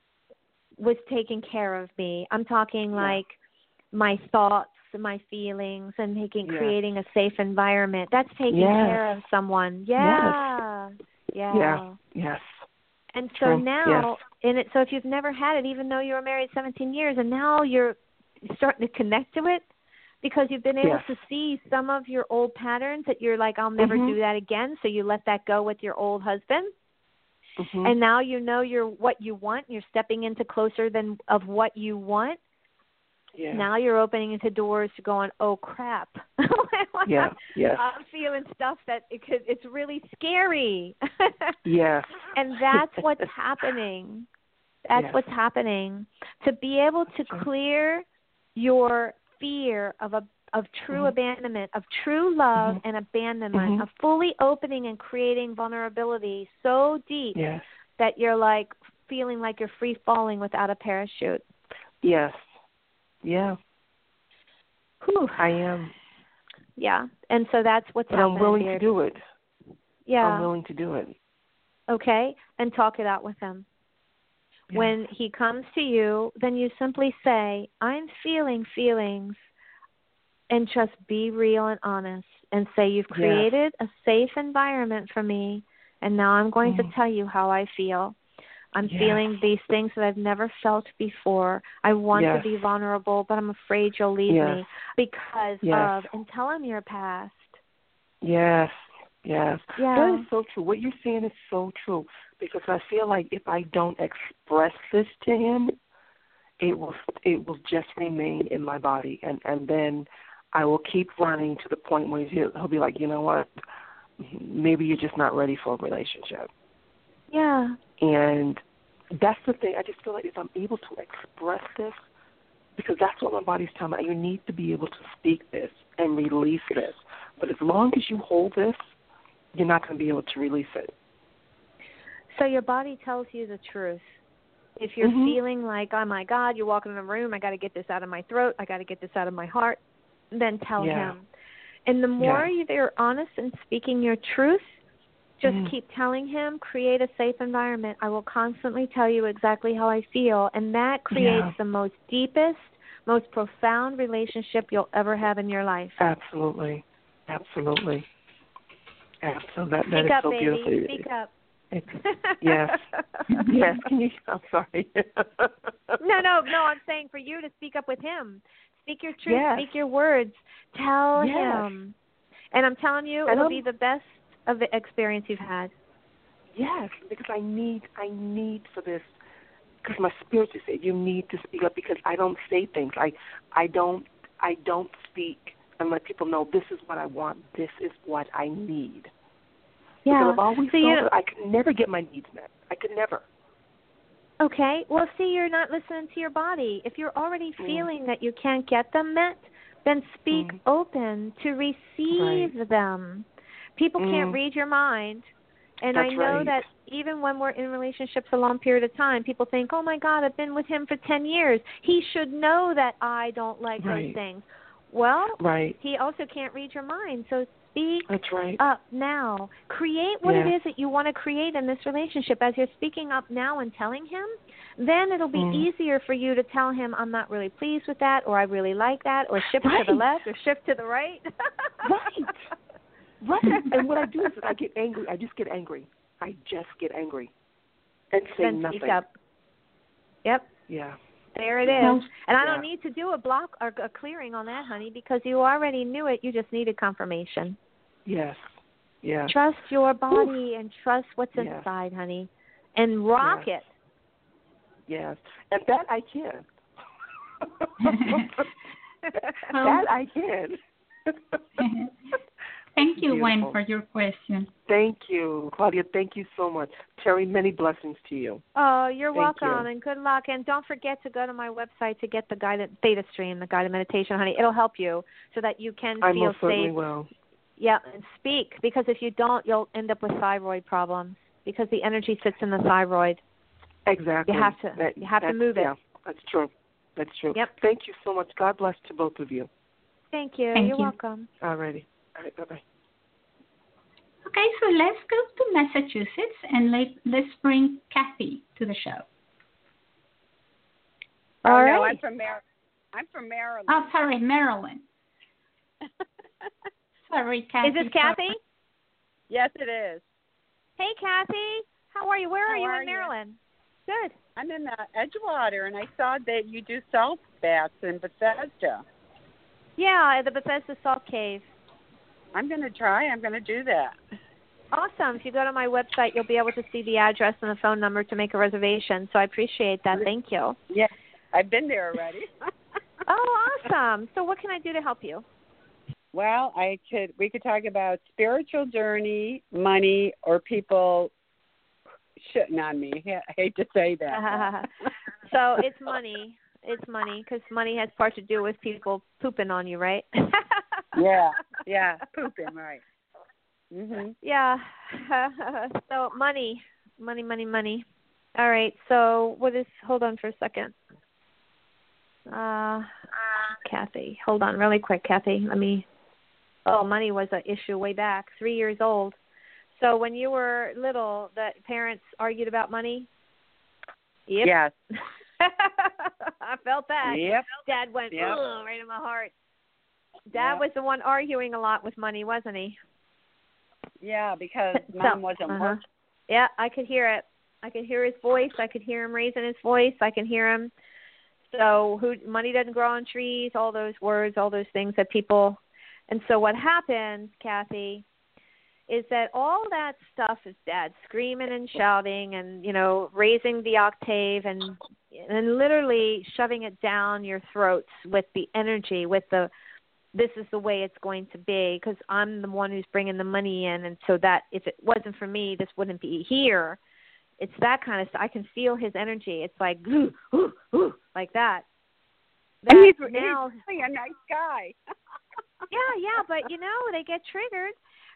was taking care of me. I'm talking like my thoughts and my feelings and creating a safe environment. That's taking care of someone. Yeah. Yes. And so now, so if you've never had it, even though you were married 17 years, and now you're starting to connect to it because you've been able to see some of your old patterns that you're like, I'll never do that again. So you let that go with your old husband. And now you know what you want. You're stepping into closer of what you want. Yeah. Now you're opening into doors to going, oh, crap. I'm feeling stuff that it's really scary. Yes. And that's what's happening. That's what's happening. To be able to clear your fear of true abandonment, of true love and abandonment, of fully opening and creating vulnerability so deep that you're like feeling like you're free falling without a parachute. Yes. Yeah. Whew. I am. Yeah. And so that's what's happening. I'm willing to do it. Yeah. I'm willing to do it. Okay. And talk it out with him. Yeah. When he comes to you, then you simply say, I'm feeling feelings, and just be real and honest and say, you've created a safe environment for me, and now I'm going to tell you how I feel. I'm feeling these things that I've never felt before. I want to be vulnerable, but I'm afraid you'll leave me because of, and tell him your past. Yes. That is so true. What you're saying is so true because I feel like if I don't express this to him, it will just remain in my body, and then I will keep running to the point where he'll be like, you know what, maybe you're just not ready for a relationship. Yeah. And that's the thing. I just feel like if I'm able to express this, because that's what my body's telling me, you need to be able to speak this and release this. But as long as you hold this you're not going to be able to release it. So your body tells you the truth. If you're Mm-hmm. feeling like, oh, my God, you're walking in a room, I got to get this out of my throat, I got to get this out of my heart, then tell Yeah. him. And the more you're honest and speaking your truth, just keep telling him, create a safe environment. I will constantly tell you exactly how I feel, and that creates the most deepest, most profound relationship you'll ever have in your life. Absolutely. Absolutely. Absolutely. That Speak is up, so baby. beautiful. Speak up. Yes. Yes. Can you? I'm sorry. No. I'm saying for you to speak up with him. Speak your truth. Yes. Speak your words. Tell Yes. him. And I'm telling you, it'll be the best of the experience you've had. Yes, because I need for this, because my spirit just said you need to speak up, because I don't say things. I don't speak and let people know this is what I want, this is what I need. Yeah. Because I've always thought that I could never get my needs met. I could never. Okay. Well, see, you're not listening to your body. If you're already feeling that you can't get them met, then speak open to receive them. People can't read your mind. And That's I know right. that even when we're in relationships a long period of time, people think, oh, my God, I've been with him for 10 years. He should know that I don't like those things. Well, he also can't read your mind. So speak up now. Create what it is that you want to create in this relationship. As you're speaking up now and telling him, then it'll be easier for you to tell him, I'm not really pleased with that, or I really like that, or shift to the left, or shift to the right. Right. And what I do is I get angry. I just get angry. And say then nothing. Speak up. Yep. Yeah. There it is. And I don't need to do a block or a clearing on that, honey, because you already knew it. You just needed confirmation. Yes. Yeah. Trust your body and trust what's inside, honey, and rock it. Yes. And that I can. That I can. Thank you, Gwen, for your question. Thank you, Claudia. Thank you so much. Terry, many blessings to you. Oh, you're welcome, and good luck. And don't forget to go to my website to get the guided theta stream, the guided meditation, honey. It'll help you so that you can I feel most certainly safe. will. Yeah, and speak, because if you don't, you'll end up with thyroid problems because the energy sits in the thyroid. Exactly. You have to move it. Yeah, that's true. That's true. Yep. Thank you so much. God bless to both of you. Thank you. Thank You're you. welcome. All righty. All right, bye-bye. Okay, so let's go to Massachusetts and let's bring Kathy to the show. All right. No, I'm from Maryland. Oh, sorry, Maryland. Sorry, Kathy. Is this Kathy? Yes, it is. Hey, Kathy. How are you? Where are you in you? Maryland? Good. I'm in Edgewater, and I saw that you do salt baths in Bethesda. Yeah, the Bethesda Salt Cave. I'm going to try. I'm going to do that. Awesome. If you go to my website, you'll be able to see the address and the phone number to make a reservation. So I appreciate that. Thank you. Yeah, I've been there already. Oh, awesome. So what can I do to help you? Well, we could talk about spiritual journey, money, or people shitting on me. I hate to say that. So it's money. It's money, because money has part to do with people pooping on you, right? Yeah, pooping, right. Mhm. Yeah. So money. All right. So hold on for a second. Kathy, hold on really quick, Kathy. Money was an issue way back, 3 years old. So when you were little, the parents argued about money? Yep. Yes. I felt that. Yep. Dad went, yep. Right in my heart. Dad was the one arguing a lot with money, wasn't he? Yeah, because Mom wasn't working. Yeah, I could hear it. I could hear his voice. I could hear him raising his voice. I can hear him. So money doesn't grow on trees, all those words, all those things that people. And so what happens, Kathy, is that all that stuff is Dad screaming and shouting and, raising the octave and literally shoving it down your throats with the energy, with this is the way it's going to be, because I'm the one who's bringing the money in. And so that if it wasn't for me, this wouldn't be here. It's that kind of stuff. I can feel his energy. It's like, ooh, ooh, ooh, like that. And he's really a nice guy. Yeah, but, they get triggered.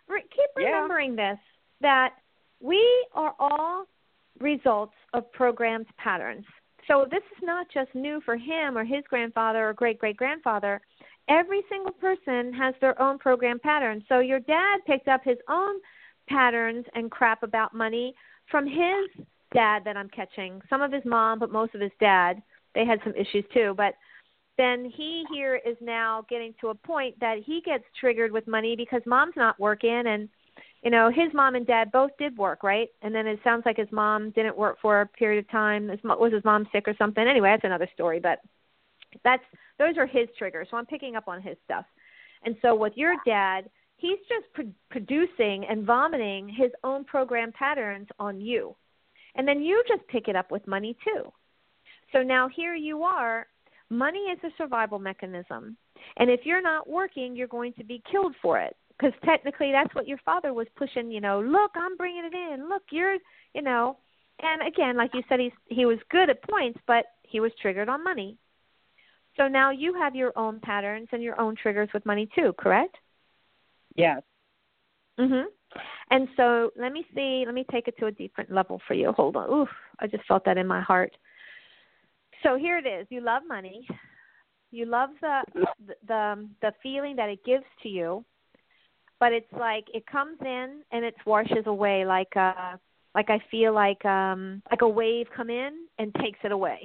keep remembering this, that we are all results of programmed patterns. So this is not just new for him or his grandfather or great-great-grandfather. Every single person has their own programmed patterns. So your dad picked up his own patterns and crap about money from his dad that I'm catching. Some of his mom, but most of his dad. They had some issues too. But then he here is now getting to a point that he gets triggered with money because mom's not working. And, you know, his mom and dad both did work, right? And then it sounds like his mom didn't work for a period of time. Was his mom sick or something? Anyway, that's another story. But those are his triggers. So I'm picking up on his stuff. And so with your dad, he's just producing and vomiting his own program patterns on you. And then you just pick it up with money too. So now here you are. Money is a survival mechanism. And if you're not working, you're going to be killed for it. Because technically that's what your father was pushing, you know, look, I'm bringing it in. Look, you're, you know. And again, like you said, he was good at points, but he was triggered on money. So now you have your own patterns and your own triggers with money too, correct? Yes. Mhm. And so let me take it to a different level for you. Hold on. Oof, I just felt that in my heart. So here it is. You love money. You love the feeling that it gives to you, but it's like it comes in and it washes away like I feel like a wave come in and takes it away.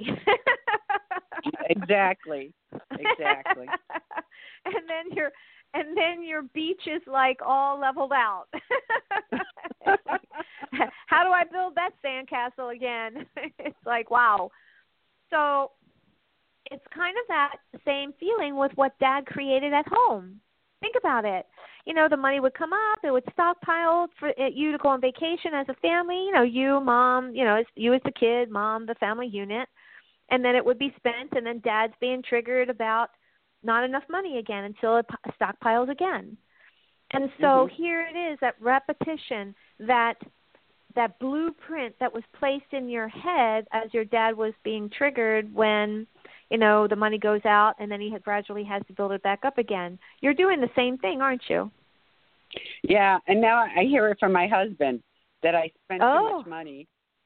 Exactly. And then your beach is like all leveled out. How do I build that sandcastle again? It's like, wow. So it's kind of that same feeling with what Dad created at home. Think about it. You know, the money would come up, it would stockpile for you to go on vacation as a family. You know, you, Mom, you know, you as the kid, Mom, the family unit. And then it would be spent, and then Dad's being triggered about not enough money again until it stockpiles again. And so here it is, that repetition, that blueprint that was placed in your head as your dad was being triggered when, you know, the money goes out and then he gradually has to build it back up again. You're doing the same thing, aren't you? Yeah, and now I hear it from my husband that I spent too much money.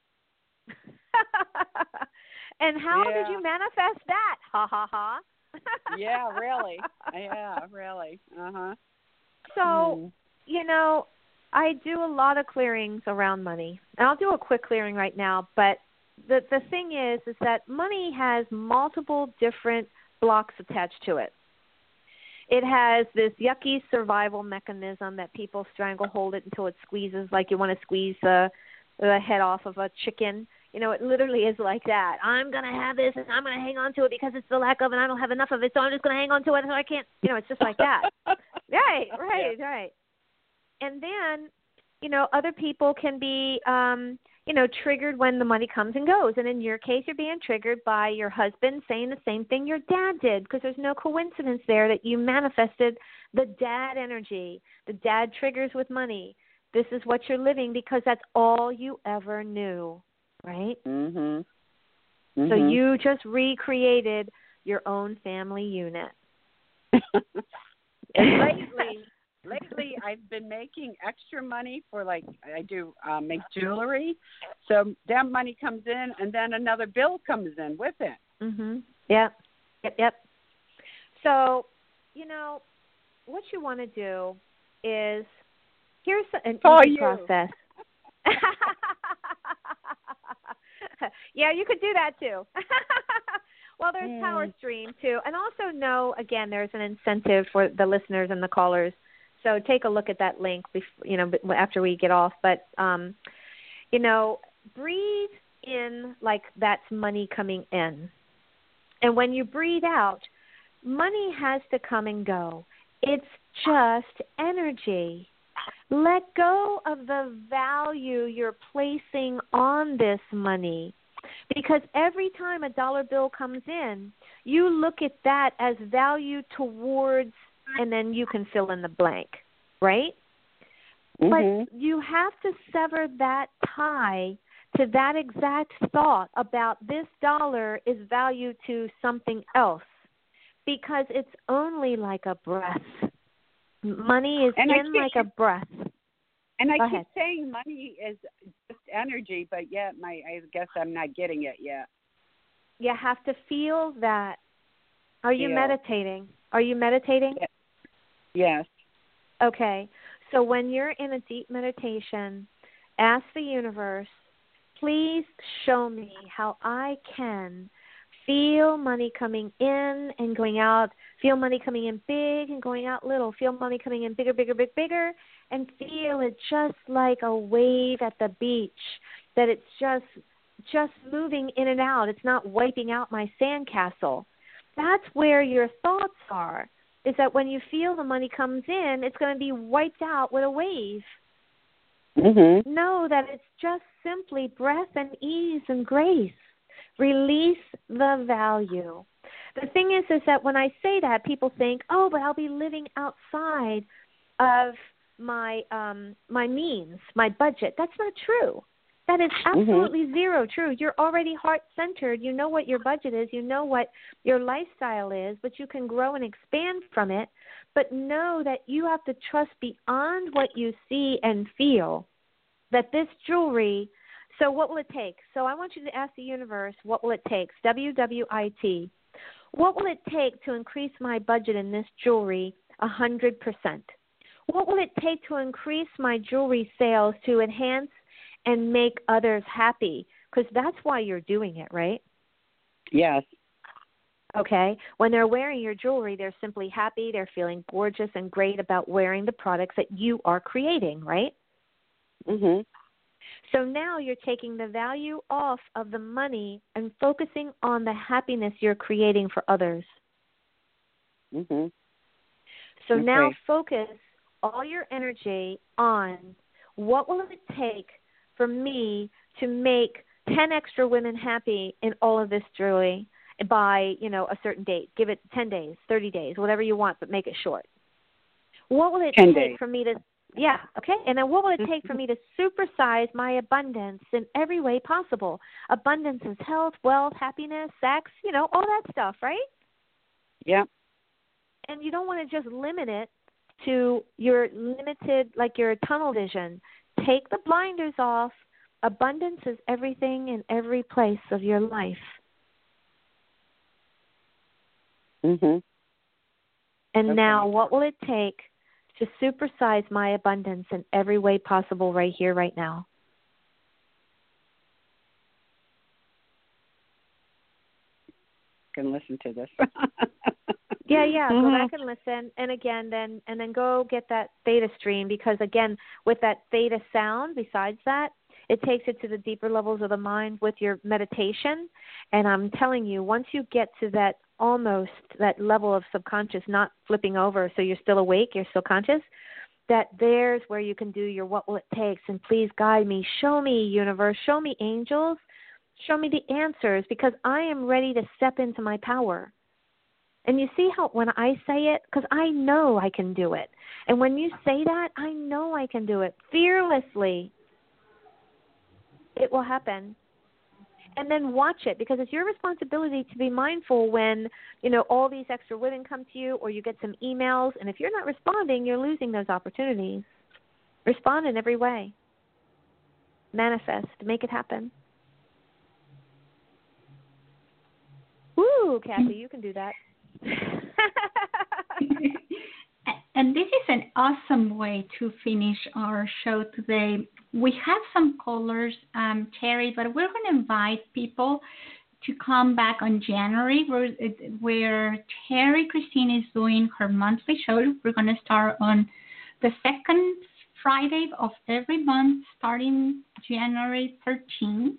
And how did you manifest that? Ha, ha, ha. Yeah, really. Yeah, really. Uh-huh. So, you know, I do a lot of clearings around money. And I'll do a quick clearing right now, but the thing is that money has multiple different blocks attached to it. It has this yucky survival mechanism that people stranglehold it until it squeezes, like you want to squeeze the head off of a chicken. You know, it literally is like that. I'm going to have this, and I'm going to hang on to it because it's the lack of, and I don't have enough of it, so I'm just going to hang on to it, so I can't, you know, it's just like that. Right. And then, you know, other people can be, you know, triggered when the money comes and goes. And in your case, you're being triggered by your husband saying the same thing your dad did, because there's no coincidence there that you manifested the dad energy. The dad triggers with money. This is what you're living because that's all you ever knew. Right? So you just recreated your own family unit. And lately I've been making extra money for, like, I do make jewelry. So that money comes in and then another bill comes in with it. Yep. So, you know, what you want to do is, here's an easy process. Yeah, you could do that too. Well, there's Power Stream too. And also know, again, there's an incentive for the listeners and the callers. So take a look at that link, you know, after we get off. But, you know, breathe in like that's money coming in. And when you breathe out, money has to come and go. It's just energy. Let go of the value you're placing on this money, because every time a dollar bill comes in, you look at that as value towards, and then you can fill in the blank, right? But you have to sever that tie to that exact thought about this dollar is value to something else, because it's only like a breath. Money is And like a breath. And I Go keep ahead. saying money is just energy, but yet I guess I'm not getting it yet. You have to feel that. Are you Feel. meditating? Are you meditating? Yes. Okay. So when you're in a deep meditation, ask the universe, please show me how I can feel money coming in and going out, feel money coming in big and going out little, feel money coming in bigger, bigger, bigger, and feel it just like a wave at the beach, that it's just moving in and out. It's not wiping out my sandcastle. That's where your thoughts are, is that when you feel the money comes in, it's going to be wiped out with a wave. Mm-hmm. Know that it's just simply breath and ease and grace. Release the value. The thing is that when I say that, people think, oh, but I'll be living outside of my my means, my budget. That's not true. That is absolutely zero true. You're already heart-centered. You know what your budget is. You know what your lifestyle is, but you can grow and expand from it. But know that you have to trust beyond what you see and feel that this jewelry, so what will it take? So I want you to ask the universe, what will it take? WWIT. What will it take to increase my budget in this jewelry 100%? What will it take to increase my jewelry sales to enhance and make others happy? Because that's why you're doing it, right? Yes. Okay. When they're wearing your jewelry, they're simply happy. They're feeling gorgeous and great about wearing the products that you are creating, right? Mm-hmm. So now you're taking the value off of the money and focusing on the happiness you're creating for others. Mm-hmm. So now focus all your energy on what will it take for me to make 10 extra women happy in all of this jewelry by, a certain date. Give it 10 days, 30 days, whatever you want, but make it short. What will it take for me to, and then what will it take for me to supersize my abundance in every way possible? Abundance is health, wealth, happiness, sex, all that stuff, right? Yeah. And you don't want to just limit it to your limited, like your tunnel vision. Take the blinders off. Abundance is everything in every place of your life. Mm-hmm. And now what will it take to supersize my abundance in every way possible right here, right now? Can listen to this. Go back and listen, and again, then go get that theta stream, because again, with that theta sound, besides that, it takes it to the deeper levels of the mind with your meditation. And I'm telling you, once you get to that almost that level of subconscious, not flipping over, so you're still awake, you're still conscious, that there's where you can do your what will it takes, and please guide me, show me universe, show me angels, show me the answers, because I am ready to step into my power. And you see how when I say it, because I know I can do it. And when you say that, I know I can do it fearlessly. It will happen. And then watch it, because it's your responsibility to be mindful when, all these extra women come to you, or you get some emails. And if you're not responding, you're losing those opportunities. Respond in every way. Manifest. Make it happen. Woo, Kathy, you can do that. And this is an awesome way to finish our show today. We have some callers, Terry, but we're going to invite people to come back on January, where Terry Christine is doing her monthly show. We're going to start on the second Friday of every month, starting January 13th.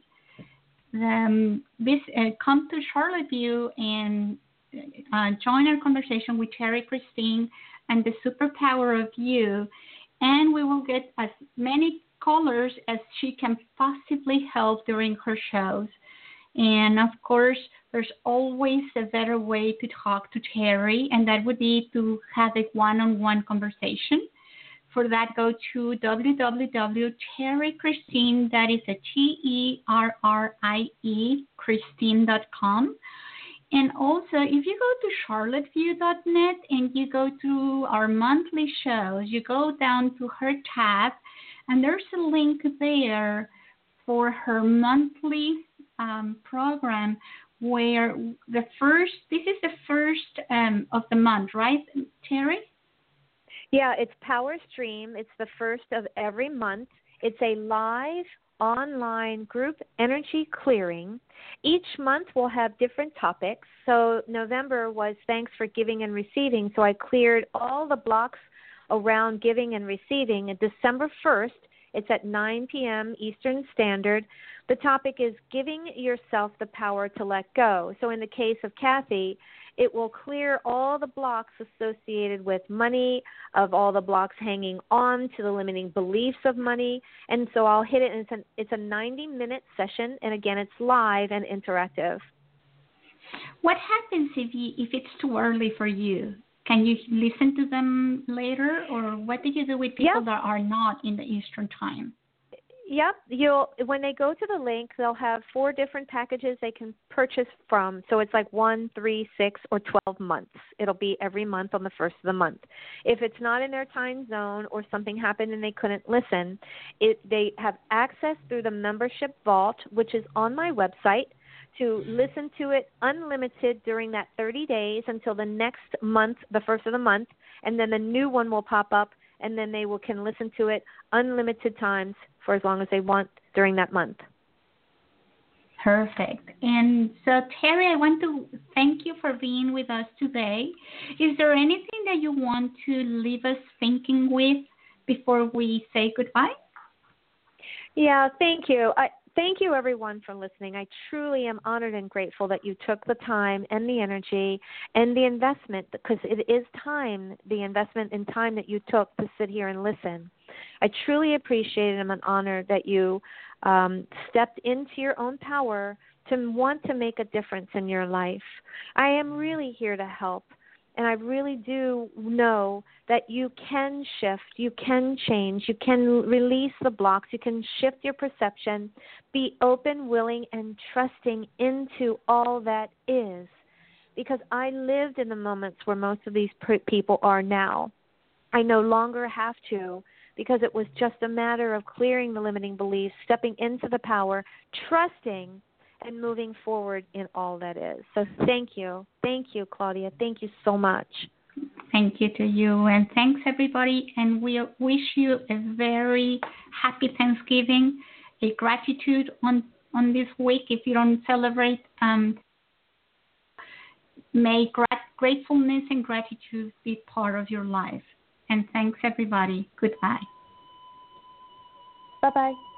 Come to Charlotte View and join our conversation with Terry Christine and the superpower of you, and we will get as many callers as she can possibly help during her shows. And of course, there's always a better way to talk to Terry, and that would be to have a one-on-one conversation. For that, go to www.terrychristine, that is a TERRIE, Christine.com. And also, if you go to charlotteview.net and you go to our monthly shows, you go down to her tab, and there's a link there for her monthly program where this is the first of the month, right, Terry? Yeah, it's Power Stream. It's the first of every month. It's a live online group energy clearing. Each month we'll have different topics. So November was Thanks for Giving and Receiving. So I cleared all the blocks around giving and receiving. And December 1st, it's at 9 p.m. Eastern Standard. The topic is giving yourself the power to let go. So in the case of Kathy, it will clear all the blocks associated with money, of all the blocks hanging on to the limiting beliefs of money. And so I'll hit it, and it's a 90-minute session, and again, it's live and interactive. What happens if it's too early for you? Can you listen to them later, or what do you do with people that are not in the Eastern time? Yep. When they go to the link, they'll have 4 different packages they can purchase from. So it's like 1, 3, 6, or 12 months. It'll be every month on the first of the month. If it's not in their time zone or something happened and they couldn't listen, they have access through the membership vault, which is on my website, to listen to it unlimited during that 30 days until the next month, the first of the month, and then the new one will pop up, and then they can listen to it unlimited times for as long as they want during that month. Perfect. And so, Terry, I want to thank you for being with us today. Is there anything that you want to leave us thinking with before we say goodbye? Yeah, thank you. Thank you, everyone, for listening. I truly am honored and grateful that you took the time and the energy and the investment, because it is time, the investment in time that you took to sit here and listen. I truly appreciate it. I'm honored that you stepped into your own power to want to make a difference in your life. I am really here to help. And I really do know that you can shift, you can change, you can release the blocks, you can shift your perception, be open, willing, and trusting into all that is. Because I lived in the moments where most of these people are now. I no longer have to, because it was just a matter of clearing the limiting beliefs, stepping into the power, trusting, and moving forward in all that is. So thank you. Thank you, Claudia. Thank you so much. Thank you to you. And thanks, everybody. And we wish you a very happy Thanksgiving, a gratitude on this week. If you don't celebrate, may gratefulness and gratitude be part of your life. And thanks, everybody. Goodbye. Bye-bye.